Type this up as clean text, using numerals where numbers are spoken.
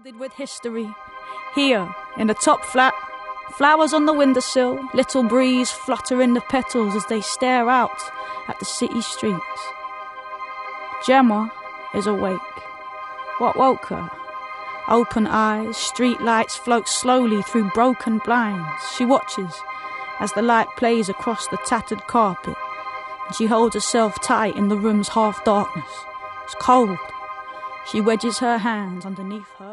Loaded with history. Here, in the top flat, flowers on the windowsill, little breeze fluttering the petals as they stare out at the city streets. Gemma is awake. What woke her? Open eyes, street lights float slowly through broken blinds. She watches as the light plays across the tattered carpet, and she holds herself tight in the room's half darkness. It's cold. She wedges her hands underneath her